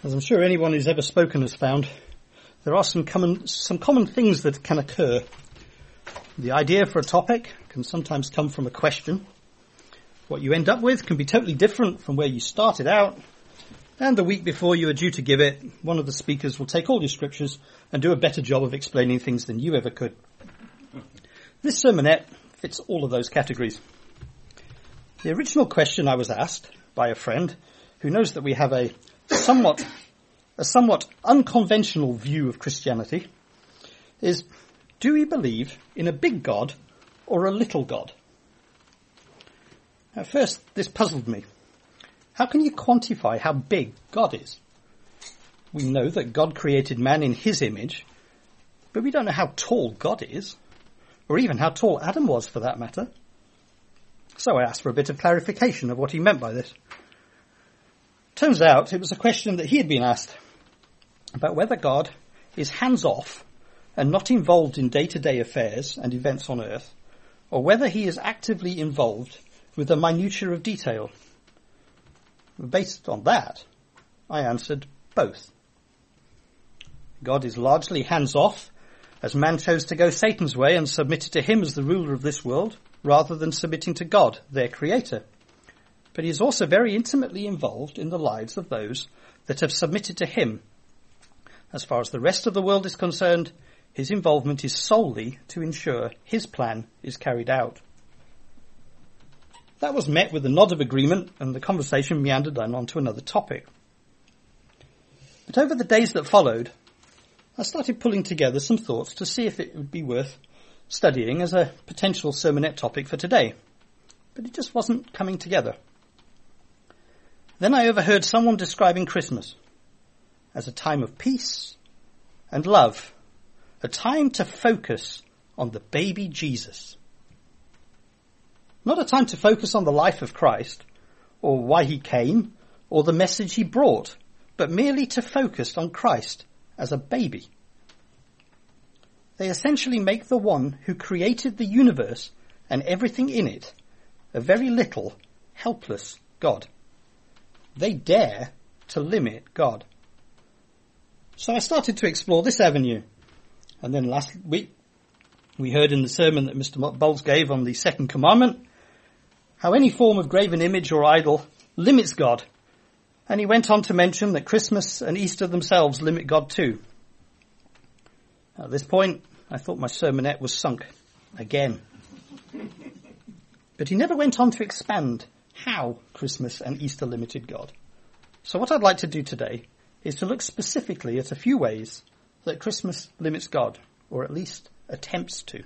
As I'm sure anyone who's ever spoken has found, there are some common things that can occur. The idea for a topic can sometimes come from a question. What you end up with can be totally different from where you started out. And the week before you are due to give it, one of the speakers will take all your scriptures and do a better job of explaining things than you ever could. This sermonette fits all of those categories. The original question I was asked by a friend who knows that we have a somewhat unconventional view of Christianity is, do we believe in a big God or a little God? At first, this puzzled me. How can you quantify how big God is? We know that God created man in his image, but we don't know how tall God is, or even how tall Adam was for that matter. So I asked for a bit of clarification of what he meant by this. Turns out it was a question that he had been asked about whether God is hands-off and not involved in day-to-day affairs and events on earth, or whether he is actively involved with the minutiae of detail. Based on that, I answered both. God is largely hands-off, as man chose to go Satan's way and submitted to him as the ruler of this world, rather than submitting to God, their creator. But he is also very intimately involved in the lives of those that have submitted to him. As far as the rest of the world is concerned, his involvement is solely to ensure his plan is carried out. That was met with a nod of agreement, and the conversation meandered on to another topic. But over the days that followed, I started pulling together some thoughts to see if it would be worth studying as a potential sermonette topic for today. But it just wasn't coming together. Then I overheard someone describing Christmas as a time of peace and love, a time to focus on the baby Jesus. Not a time to focus on the life of Christ, or why he came, or the message he brought, but merely to focus on Christ as a baby. They essentially make the one who created the universe and everything in it a very little, helpless God. They dare to limit God. So I started to explore this avenue. And then last week, we heard in the sermon that Mr. Bowles gave on the second commandment, how any form of graven image or idol limits God. And he went on to mention that Christmas and Easter themselves limit God too. At this point, I thought my sermonette was sunk again. But he never went on to expand how Christmas and Easter limited God. So what I'd like to do today is to look specifically at a few ways that Christmas limits God, or at least attempts to.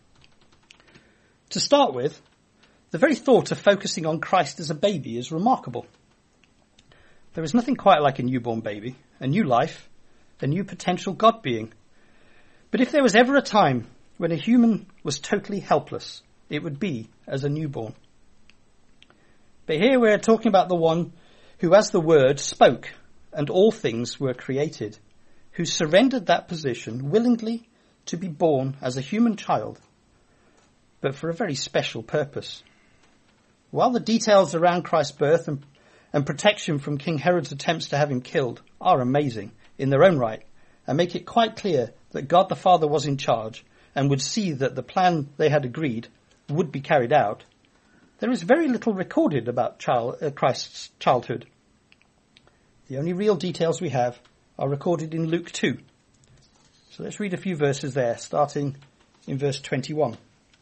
To start with, the very thought of focusing on Christ as a baby is remarkable. There is nothing quite like a newborn baby, a new life, a new potential God being. But if there was ever a time when a human was totally helpless, it would be as a newborn. But here we're talking about the one who, as the Word, spoke, and all things were created, who surrendered that position willingly to be born as a human child, but for a very special purpose. While the details around Christ's birth and protection from King Herod's attempts to have him killed are amazing in their own right, and make it quite clear that God the Father was in charge and would see that the plan they had agreed would be carried out, there is very little recorded about Christ's childhood. The only real details we have are recorded in Luke 2. So let's read a few verses there, starting in verse 21.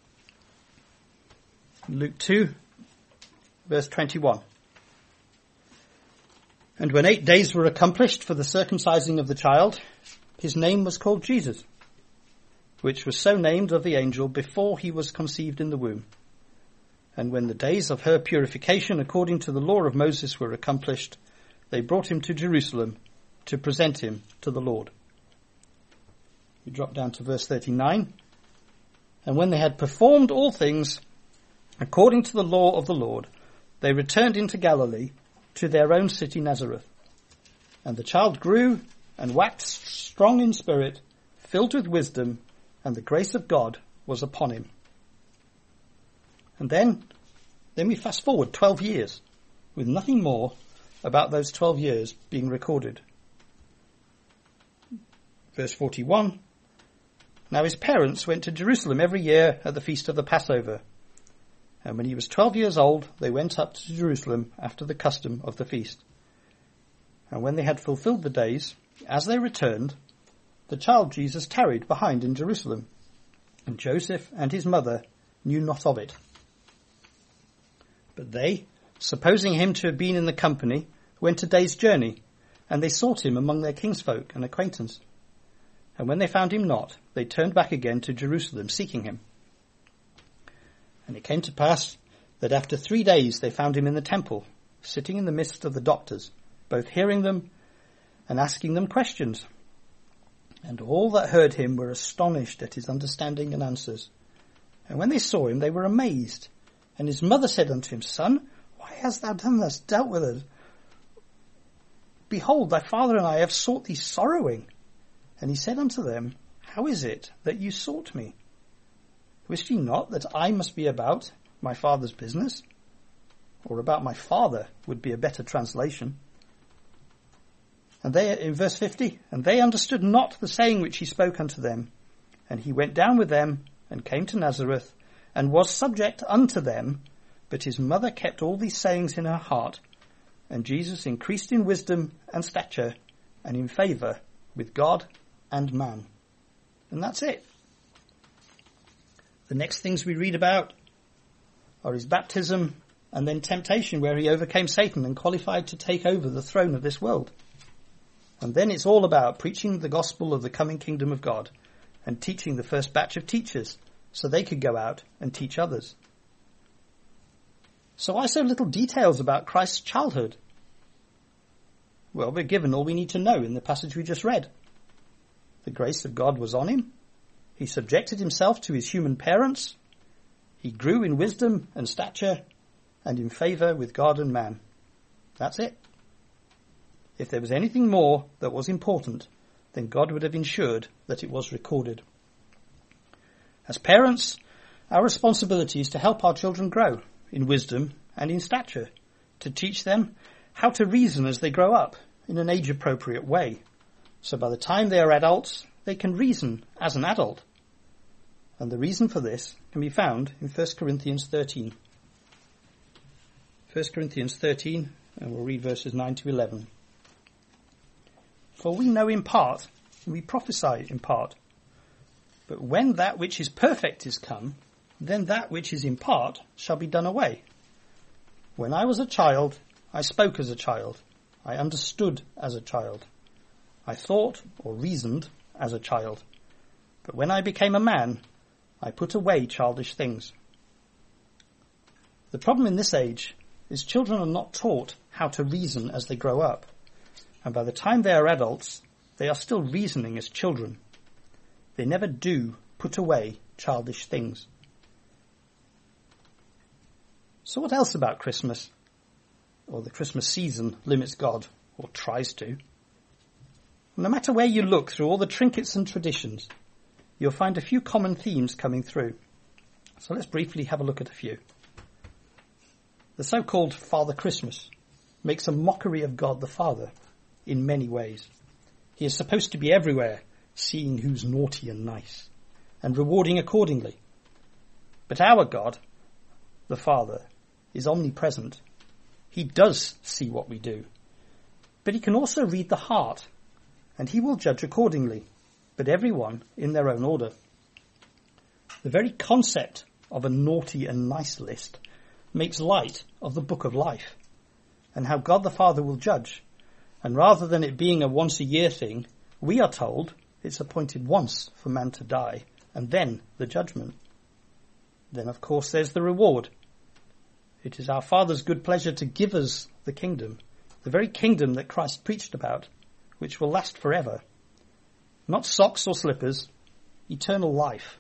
Luke 2, verse 21. And when 8 days were accomplished for the circumcising of the child, his name was called Jesus, which was so named of the angel before he was conceived in the womb. And when the days of her purification according to the law of Moses were accomplished, they brought him to Jerusalem to present him to the Lord. We drop down to verse 39. And when they had performed all things according to the law of the Lord, they returned into Galilee to their own city Nazareth. And the child grew and waxed strong in spirit, filled with wisdom, and the grace of God was upon him. And then we fast forward 12 years with nothing more about those 12 years being recorded. Verse 41. Now his parents went to Jerusalem every year at the feast of the Passover. And when he was 12 years old, they went up to Jerusalem after the custom of the feast. And when they had fulfilled the days, as they returned, the child Jesus tarried behind in Jerusalem, and Joseph and his mother knew not of it. But they, supposing him to have been in the company, went a day's journey, and they sought him among their kinsfolk and acquaintance. And when they found him not, they turned back again to Jerusalem, seeking him. And it came to pass that after 3 days they found him in the temple, sitting in the midst of the doctors, both hearing them and asking them questions. And all that heard him were astonished at his understanding and answers. And when they saw him, they were amazed. And his mother said unto him, Son, why hast thou done thus, dealt with us? Behold, thy father and I have sought thee sorrowing. And he said unto them, How is it that you sought me? Wist ye not that I must be about my father's business? Or about my father would be a better translation. And they, in verse 50, and they understood not the saying which he spoke unto them. And he went down with them, and came to Nazareth, and was subject unto them. But his mother kept all these sayings in her heart. And Jesus increased in wisdom and stature, and in favour with God and man. And that's it. The next things we read about are his baptism and then temptation, where he overcame Satan and qualified to take over the throne of this world. And then it's all about preaching the gospel of the coming kingdom of God and teaching the first batch of teachers so they could go out and teach others. So why so little details about Christ's childhood? Well, we're given all we need to know in the passage we just read. The grace of God was on him. He subjected himself to his human parents. He grew in wisdom and stature and in favour with God and man. That's it. If there was anything more that was important, then God would have ensured that it was recorded. As parents, our responsibility is to help our children grow in wisdom and in stature, to teach them how to reason as they grow up in an age-appropriate way. So by the time they are adults, they can reason as an adult. And the reason for this can be found in 1 Corinthians 13. 1 Corinthians 13, and we'll read verses 9 to 11. For we know in part, and we prophesy in part. But when that which is perfect is come, then that which is in part shall be done away. When I was a child, I spoke as a child. I understood as a child. I thought or reasoned as a child. But when I became a man, I put away childish things. The problem in this age is children are not taught how to reason as they grow up. And by the time they are adults, they are still reasoning as children. They never do put away childish things. So what else about Christmas, or the Christmas season, limits God, or tries to? No matter where you look through all the trinkets and traditions, you'll find a few common themes coming through. So let's briefly have a look at a few. The so-called Father Christmas makes a mockery of God the Father in many ways. He is supposed to be everywhere, seeing who's naughty and nice, and rewarding accordingly. But our God, the Father, is omnipresent. He does see what we do. But he can also read the heart, and he will judge accordingly, but everyone in their own order. The very concept of a naughty and nice list makes light of the book of life, and how God the Father will judge. And rather than it being a once-a-year thing, we are told it's appointed once for man to die, and then the judgment. Then, of course, there's the reward. It is our Father's good pleasure to give us the kingdom, the very kingdom that Christ preached about, which will last forever. Not socks or slippers, eternal life.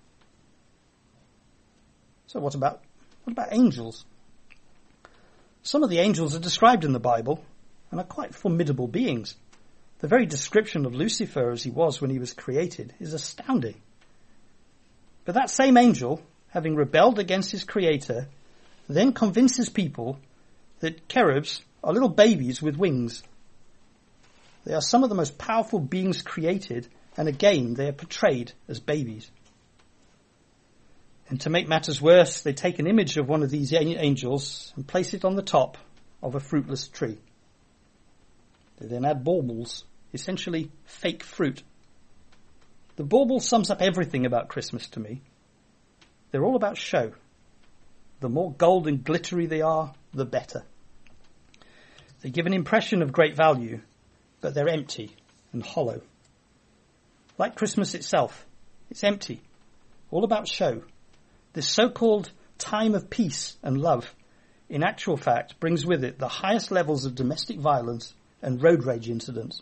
So what about angels? Some of the angels are described in the Bible and are quite formidable beings. The very description of Lucifer as he was when he was created is astounding. But that same angel, having rebelled against his creator, then convinces people that cherubs are little babies with wings. They are some of the most powerful beings created, and again they are portrayed as babies. And to make matters worse, they take an image of one of these angels and place it on the top of a fruitless tree. They then add baubles, essentially fake fruit. The bauble sums up everything about Christmas to me. They're all about show. The more gold and glittery they are, the better. They give an impression of great value, but they're empty and hollow. Like Christmas itself, it's empty, all about show. This so-called time of peace and love, in actual fact, brings with it the highest levels of domestic violence and road rage incidents.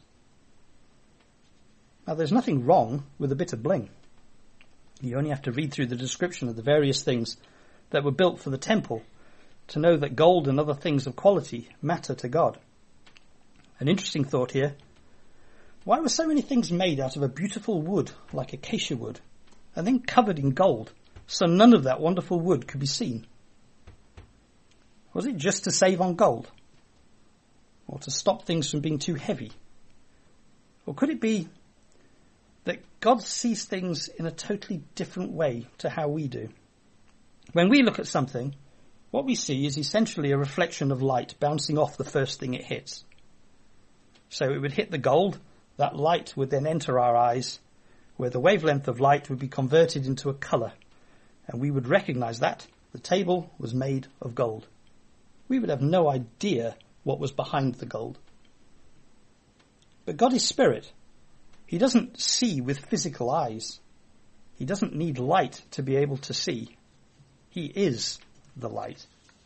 Now, there's nothing wrong with a bit of bling. You only have to read through the description of the various things that were built for the temple to know that gold and other things of quality matter to God. An interesting thought here. Why were so many things made out of a beautiful wood like acacia wood and then covered in gold so none of that wonderful wood could be seen? Was it just to save on gold? Or to stop things from being too heavy? Or could it be that God sees things in a totally different way to how we do? When we look at something, what we see is essentially a reflection of light bouncing off the first thing it hits. So it would hit the gold, that light would then enter our eyes, where the wavelength of light would be converted into a colour, and we would recognise that the table was made of gold. We would have no idea what was behind the gold. But God is spirit. He doesn't see with physical eyes. He doesn't need light to be able to see. He is the light.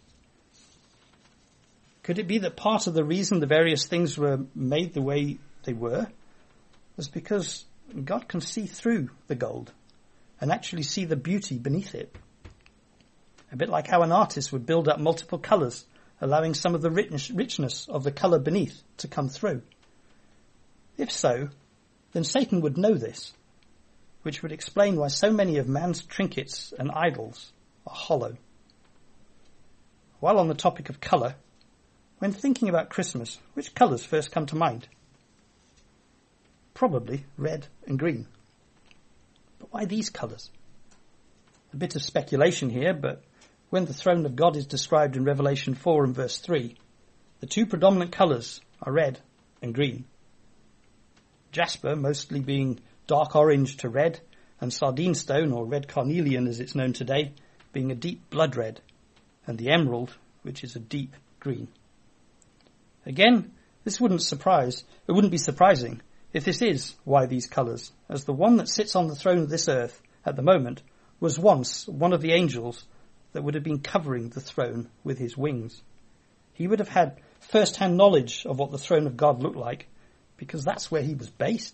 Could it be that part of the reason the various things were made the way they were was because God can see through the gold and actually see the beauty beneath it? A bit like how an artist would build up multiple colours, allowing some of the richness of the colour beneath to come through. If so, then Satan would know this, which would explain why so many of man's trinkets and idols are hollow. While on the topic of colour, when thinking about Christmas, which colours first come to mind? Probably red and green. But why these colours? A bit of speculation here, but when the throne of God is described in Revelation 4 and verse 3, the two predominant colours are red and green. Jasper mostly being dark orange to red, and sardine stone, or red carnelian as it's known today, being a deep blood red, and the emerald, which is a deep green. Again, it wouldn't be surprising if this is why these colours, as the one that sits on the throne of this earth at the moment was once one of the angels that would have been covering the throne with his wings. He would have had first-hand knowledge of what the throne of God looked like, because that's where he was based.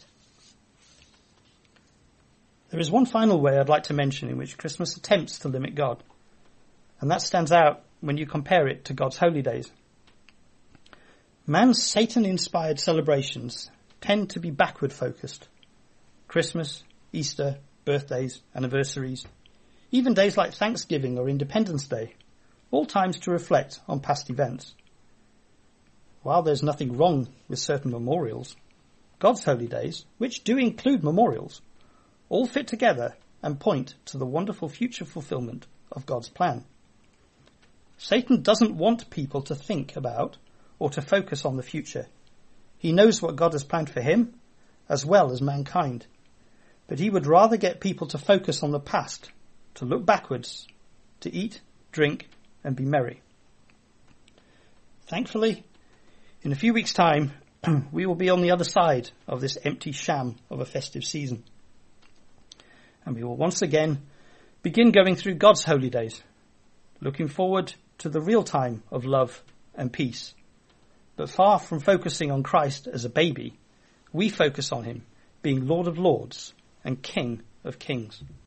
There is one final way I'd like to mention in which Christmas attempts to limit God, and that stands out when you compare it to God's holy days. Man's Satan-inspired celebrations tend to be backward-focused. Christmas, Easter, birthdays, anniversaries, even days like Thanksgiving or Independence Day, all times to reflect on past events. While there's nothing wrong with certain memorials, God's holy days, which do include memorials, all fit together and point to the wonderful future fulfillment of God's plan. Satan doesn't want people to think about or to focus on the future. He knows what God has planned for him, as well as mankind. But he would rather get people to focus on the past, to look backwards, to eat, drink, and be merry. Thankfully, in a few weeks' time, we will be on the other side of this empty sham of a festive season. And we will once again begin going through God's holy days, looking forward to the real time of love and peace. But far from focusing on Christ as a baby, we focus on him being Lord of Lords and King of Kings.